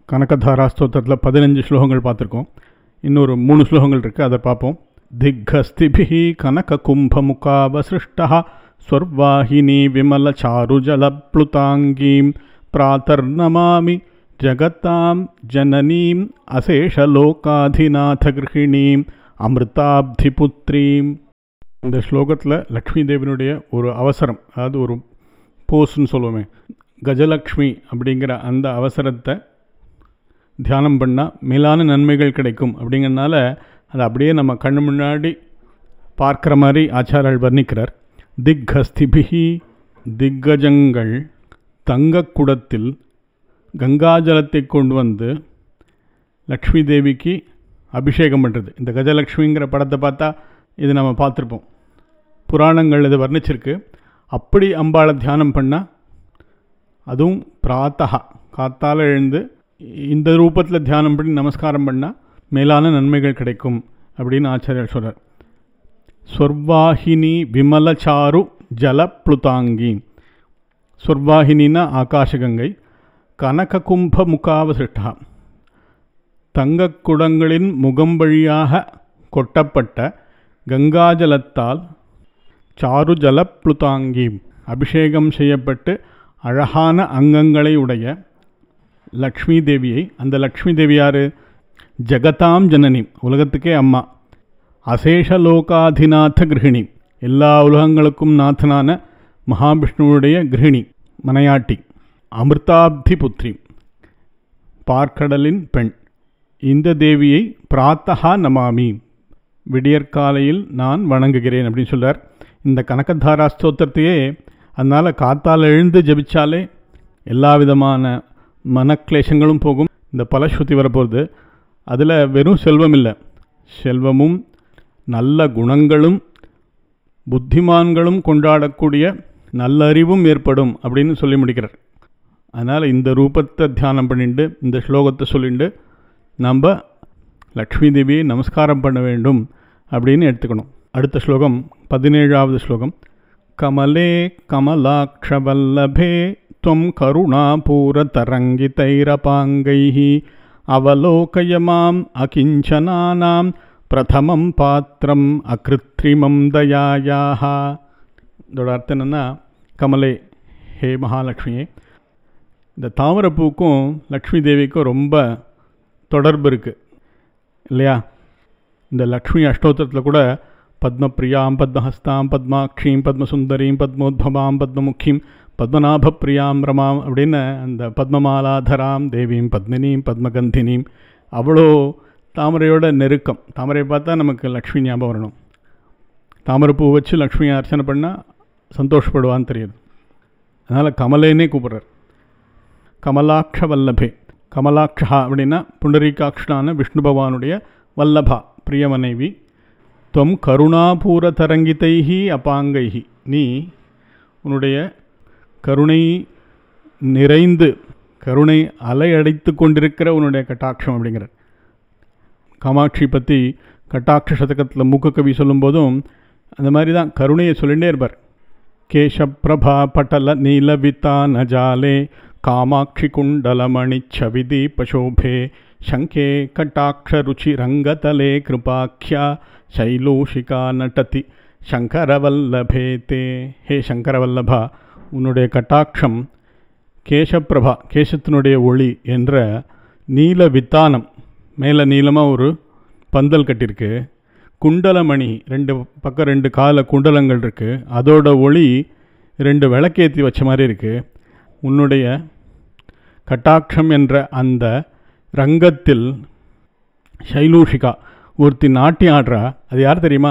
கனகதாரா ஸ்தோத்திரத்தில் 15 ஸ்லோகங்கள் பார்த்துருக்கோம். இன்னொரு 3 ஸ்லோகங்கள் இருக்குது, அதை பார்ப்போம். திக்ஹஸ்திபிஹி கனக கும்பமுகாவசிருஷ்டः ஸ்வர்வாஹினி விமல சாருஜலப்ளுதாங்கீம் பிராதர்நமாமி ஜகதாம் ஜனனீம் அசேஷலோகாதிநாத கிருஹிணீம் அமிர்தாப்திபுத்ரீம். இந்த ஸ்லோகத்தில் லக்ஷ்மி தேவியினுடைய ஒரு அவசரம், அதாவது ஒரு போஸ்ன்னு சொல்லுவோமே, கஜலக்ஷ்மி அப்படிங்கிற அந்த அவசரத்தை தியானம் பண்ணால் மேலான நன்மைகள் கிடைக்கும் அப்படிங்கிறனால அதை அப்படியே நம்ம கண்ணு முன்னாடி பார்க்குற மாதிரி ஆச்சாரியர் வர்ணிக்கிறார். திக்ஹஸ்திபிஹி, திக்கஜங்கள் தங்கக்குடத்தில் கங்காஜலத்தை கொண்டு வந்து லக்ஷ்மி தேவிக்கு அபிஷேகம் பண்ணுறது. இந்த கஜலக்ஷ்மிங்கிற படத்தை பார்த்தா இது நம்ம பார்த்துருப்போம், புராணங்கள் இது வர்ணிச்சிருக்கு. அப்படி அம்பாளை தியானம் பண்ணால், அதுவும் பிராத்தகா காத்தால் எழுந்து இந்த ரூபத்தில் தியானம் பண்ணி நமஸ்காரம் பண்ணால் மேலான நன்மைகள் கிடைக்கும் அப்படின்னு ஆச்சாரியர் சொல்கிறார். ஸ்வர்வாஹினி விமலச்சாரு ஜலப்ளுதாங்கி. ஸ்வர்வாஹினின்னா ஆகாசகங்கை. கனக கும்ப முகாவசிருஷ்டா, தங்கக்குடங்களின் முகம் வழியாக கொட்டப்பட்ட கங்காஜலத்தால் சாரு ஜலப்ளுதாங்கி அபிஷேகம் செய்யப்பட்டு அழகான அங்கங்களை உடைய லக்ஷ்மி தேவியை, அந்த லக்ஷ்மி தேவி யார்? ஜகதாம் ஜனனி, உலகத்துக்கே அம்மா. அசேஷலோகாதிநாத கிருஹிணி, எல்லா உலகங்களுக்கும் நாதனான மகாவிஷ்ணுவுடைய கிருஹிணி, மனையாட்டி. அமிர்தாப்தி புத்ரி, பார்க்கடலின் பெண். இந்த தேவியை பிராத்தகா நமாமி, விடியற்காலையில் நான் வணங்குகிறேன் அப்படின்னு சொல்கிறார். இந்த கனகதாரா ஸ்தோத்திரத்தையே அதனால் காத்தால் எழுந்து ஜபிச்சாலே எல்லா விதமான மனக்லேஷங்களும் போகும். இந்த பலஸ்ருதி வரப்போகுது. அதில் வெறும் செல்வம் இல்லை, செல்வமும் நல்ல குணங்களும் புத்திமான்களும் கொண்டாடக்கூடிய நல்லறிவும் ஏற்படும் அப்படின்னு சொல்லி முடிக்கிறார். அதனால் இந்த ரூபத்தை தியானம் பண்ணிட்டு இந்த ஸ்லோகத்தை சொல்லிட்டு நம்ம லக்ஷ்மி தேவியை நமஸ்காரம் பண்ண வேண்டும் அப்படின்னு எடுத்துக்கணும். அடுத்த ஸ்லோகம் 17வது ஸ்லோகம். கமலே கமலாக்ஷவல்லபே त्वं करुणापूरतरङ्गितैरपाङ्गैः अवलोकय माम् अकिञ्चनानां प्रथमं पात्रम् अकृत्रिमं दयायाः. இதோட அர்த்தம் என்னென்னா, கமலே, ஹே மகாலட்சுமியே. இந்த தாமரைப்பூக்கும் லக்ஷ்மி தேவிக்கும் ரொம்ப தொடர்பு இருக்குது இல்லையா? இந்த லக்ஷ்மி அஷ்டோத்திரத்தில் கூட பத்மப்ரியாம் பத்மஹஸ்தாம் பத்மாக்ஷீம் பத்மசுந்தரீம் பத்மோத்பவாம் பத்மமுखीம் பத்மநாபப்பிரியாம் ரமாம் அப்படின்னு அந்த பத்மமாலாதராம் தேவீம் பத்மினியும் பத்மகந்தினியும், அவ்வளோ தாமரையோட நெருக்கம். தாமரையை பார்த்தா நமக்கு லக்ஷ்மி ஞாபகம் வரணும். தாமரைப்பூ வச்சு லக்ஷ்மியை அர்ச்சனை பண்ணால் சந்தோஷப்படுவான்னு தெரியுது. அதனால் கமலேனே கூப்பிட்றார். கமலாட்ச வல்லபே, கமலாட்சா அப்படின்னா புண்டரீகாட்சனான விஷ்ணு பகவானுடைய வல்லபா, பிரிய மனைவி. துவம் கருணாபூர தரங்கிதைஹி அபாங்கைஹி, நீ உன்னுடைய கருணை நிறைந்து கருணை அலை அடைத்து கொண்டிருக்கிற உன்னுடைய கட்டாட்சம் அப்படிங்கிறார். காமாட்சி பற்றி கட்டாட்ச சதகத்தில் மூக்க கவி சொல்லும்போதும் அந்த மாதிரி தான் கருணையை சொல்லிகிட்டே இருப்பார். கேசப்பிரபா பட்டல நீலவித்தா நஜாலே காமாட்சி குண்டலமணி சவிதி பசோபே சங்கே கட்டாட்ச ருச்சி ரங்கதலே கிருபாக்கியா சைலூஷிகா நட்டதி சங்கரவல்லபே தே. ஹே சங்கரவல்லபா, உன்னுடைய கட்டாட்சம் கேசப்பிரபா, கேசத்தினுடைய ஒளி என்ற நீல வித்தானம், மேலே நீளமாக ஒரு பந்தல் கட்டியிருக்கு. குண்டலமணி, 2 பக்கம் 2 கால குண்டலங்கள் இருக்குது. அதோட ஒளி 2 விளக்கேற்றி வச்ச மாதிரி இருக்குது. உன்னுடைய கட்டாட்சம் என்ற அந்த ரங்கத்தில் சைலூஷிகா ஒருத்தி நாட்டியம் ஆடுறா. அது யார் தெரியுமா?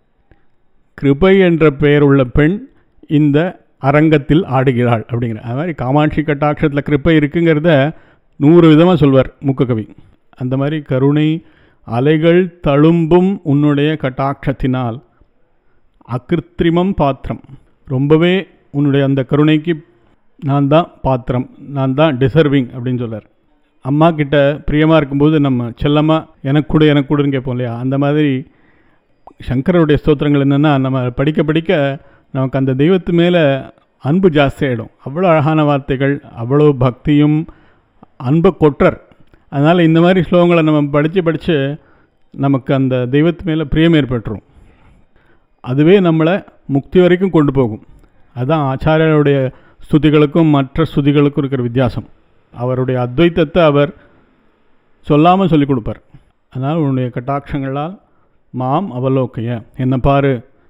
கிருபை என்ற பெயர் உள்ள பெண் இந்த அரங்கத்தில் ஆடுகிறாள் அப்படிங்கிற. அது மாதிரி காமாட்சி கட்டாட்சத்தில் கிருப்பை இருக்குங்கிறத 100 விதமாக சொல்வார் மூக்ககவி. அந்த மாதிரி கருணை அலைகள் தழும்பும் உன்னுடைய கட்டாட்சத்தினால் அகிருத்திரிமம் பாத்திரம், ரொம்பவே உன்னுடைய அந்த கருணைக்கு நான் தான் பாத்திரம், நான் தான் டிசர்விங் அப்படின்னு சொல்கிறார். அம்மா கிட்ட பிரியமாக இருக்கும்போது நம்ம செல்லமாக எனக்கு கூடன்னு கேட்போம் இல்லையா? அந்த மாதிரி சங்கரருடைய ஸ்தோத்திரங்கள் என்னென்னா, நம்ம படிக்க படிக்க நமக்கு அந்த தெய்வத்து மேலே அன்பு ஜாஸ்தியாகிடும். அவ்வளோ அழகான வார்த்தைகள், அவ்வளோ பக்தியும் அன்பை கொட்டுறார். அதனால் இந்த மாதிரி ஸ்லோகங்களை நம்ம படித்து நமக்கு அந்த தெய்வத்து மேலே பிரியம் ஏற்பட்டுரும். அதுவே நம்மளை முக்தி வரைக்கும் கொண்டு போகும். அதுதான் ஆச்சாரியருடைய ஸ்துதிகளுக்கும் மற்ற ஸ்துதிகளுக்கும் இருக்கிற வித்தியாசம். அவருடைய அத்வைத்தத்தை அவர் சொல்லாமல் சொல்லிக் கொடுப்பார். அதனால் உன்னுடைய கட்டாட்சங்களால் மாம் அவலோக்கைய, என்னை பாரு,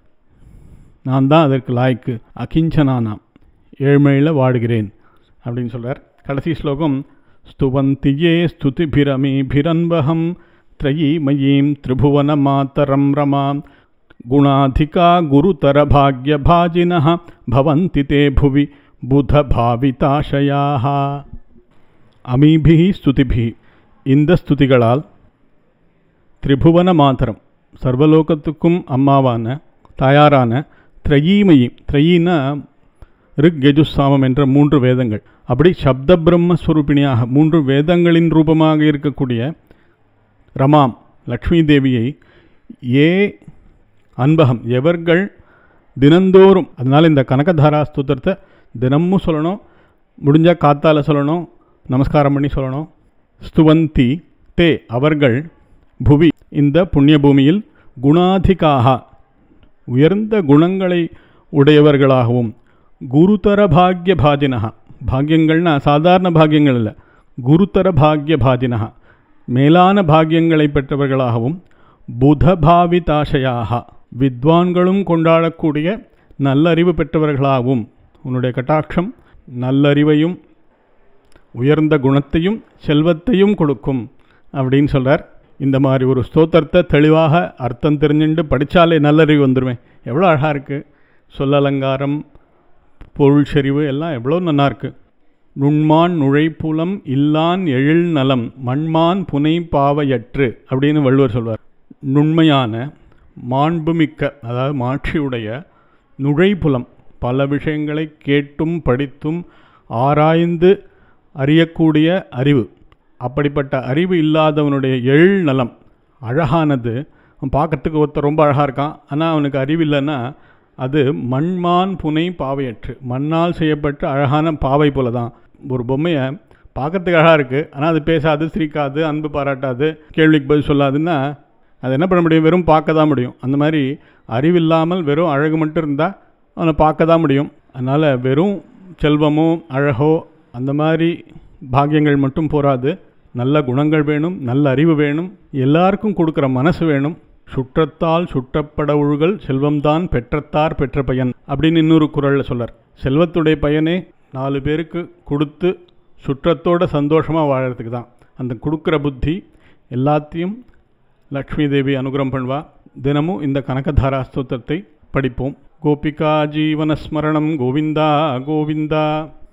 நான் தான் அதற்கு லாய்க்கு, அகிஞ்சனானாம், ஏழ்மையில் வாடுகிறேன் அப்படின்னு சொல்கிறார். கடைசி ஸ்லோகம் ஸ்துவந்தியே ஸ்துதிபிரமீபிரன்பகம் த்ரயீமயீம் திரிபுவன மாதரம் ரமாம் குணாதிகா குருதர பாக்ய பாஜினஹ பவந்தி தே புவி புத பாவிதாஷயாக. அமீபி ஸ்துதிபி, இந்த ஸ்துதிகளால் திரிபுவன மாதரம், சர்வலோகத்துக்கும் அம்மாவான தாயாரான த்ரயீமயி, த்ரயீனா ரிக் யஜுஸ்சாமம் என்ற 3 வேதங்கள், அப்படி சப்த பிரம்மஸ்வரூபிணியாக 3 வேதங்களின் ரூபமாக இருக்கக்கூடிய ரமாம் லக்ஷ்மி தேவியை ஏ அன்பகம், எவர்கள் தினந்தோறும், அதனால் இந்த கனகதாரா ஸ்தோத்திரத்தை தினமும் சொல்லணும், முடிஞ்சால் காத்தால் சொல்லணும், நமஸ்காரம் பண்ணி சொல்லணும். ஸ்துவந்தி தே, அவர்கள் புவி, இந்த புண்ணிய பூமியில் குணாதிகாக, உயர்ந்த குணங்களை உடையவர்களாகவும், குருதர பாக்ய பாஜினஹா, பாக்யங்கள்னா சாதாரண பாக்யங்கள் இல்லை, குருதர பாக்ய பாஜினஹா, மேலான பாக்யங்களை பெற்றவர்களாகவும், புதபாவிதாஷயாக, வித்வான்களும் கொண்டாடக்கூடிய நல்லறிவு பெற்றவர்களாகவும், உன்னுடைய கட்டாட்சம் நல்லறிவையும் உயர்ந்த குணத்தையும் செல்வத்தையும் கொடுக்கும் அப்படின்னு சொல்கிறார். இந்த மாதிரி ஒரு ஸ்தோத்திரத்தை தெளிவாக அர்த்தம் தெரிஞ்சுட்டு படித்தாலே நல்லறிவு வந்துடுவேன். எவ்வளோ அழகாக இருக்குது, சொல்லலங்காரம், பொருள் செறிவு எல்லாம் எவ்வளோ நல்லா இருக்குது. நுண்மான் நுழைப்புலம் இல்லான் எழில் நலம் மண்மான் புனை பாவையற்று அப்படின்னு வள்ளுவர் சொல்வார். நுண்மையான மாண்புமிக்க, அதாவது மாட்சியுடைய நுழைப்புலம், பல விஷயங்களை கேட்டும் படித்தும் ஆராய்ந்து அறியக்கூடிய அறிவு, அப்படிப்பட்ட அறிவு இல்லாதவனுடைய எழில் நலம், அழகானது. அவன் பார்க்கறதுக்கு ஒருத்தர் ரொம்ப அழகாக இருக்கான், ஆனால் அவனுக்கு அறிவு இல்லைன்னா அது மண்மான் புனை பாவையற்று, மண்ணால் செய்யப்பட்ட அழகான பாவை போல தான். ஒரு பொம்மையை பார்க்கறதுக்கு அழகாக இருக்குது, ஆனால் அது பேசாது, சிரிக்காது, அன்பு பாராட்டாது, கேள்விக்கு பதில் சொல்லாதுன்னா அது என்ன பண்ண முடியும்? வெறும் பார்க்க தான் முடியும். அந்த மாதிரி அறிவில்லாமல் வெறும் அழகு மட்டும் இருந்தால் அவனை பார்க்க தான் முடியும். அதனால் வெறும் செல்வமோ அழகோ அந்த மாதிரி பாக்கியங்கள் மட்டும் போராது, நல்ல குணங்கள் வேணும், நல்ல அறிவு வேணும், எல்லாருக்கும் கொடுக்குற மனசு வேணும். சுற்றத்தால் சுற்றப்பட ஒழுகல் செல்வம்தான் பெற்றத்தார் பெற்ற பயன் அப்படின்னு இன்னொரு குறளில் சொல்லார். செல்வத்துடைய பயனே 4 பேருக்கு கொடுத்து சுற்றத்தோட சந்தோஷமாக வாழறதுக்கு தான். அந்த கொடுக்குற புத்தி எல்லாத்தையும் லக்ஷ்மி தேவி அனுகிரகம் பண்ணுவா. தினமும் இந்த கனகதாரா ஸ்தோத்திரத்தை படிப்போம். கோபிகா ஜீவனஸ்மரணம் கோவிந்தா கோவிந்தா.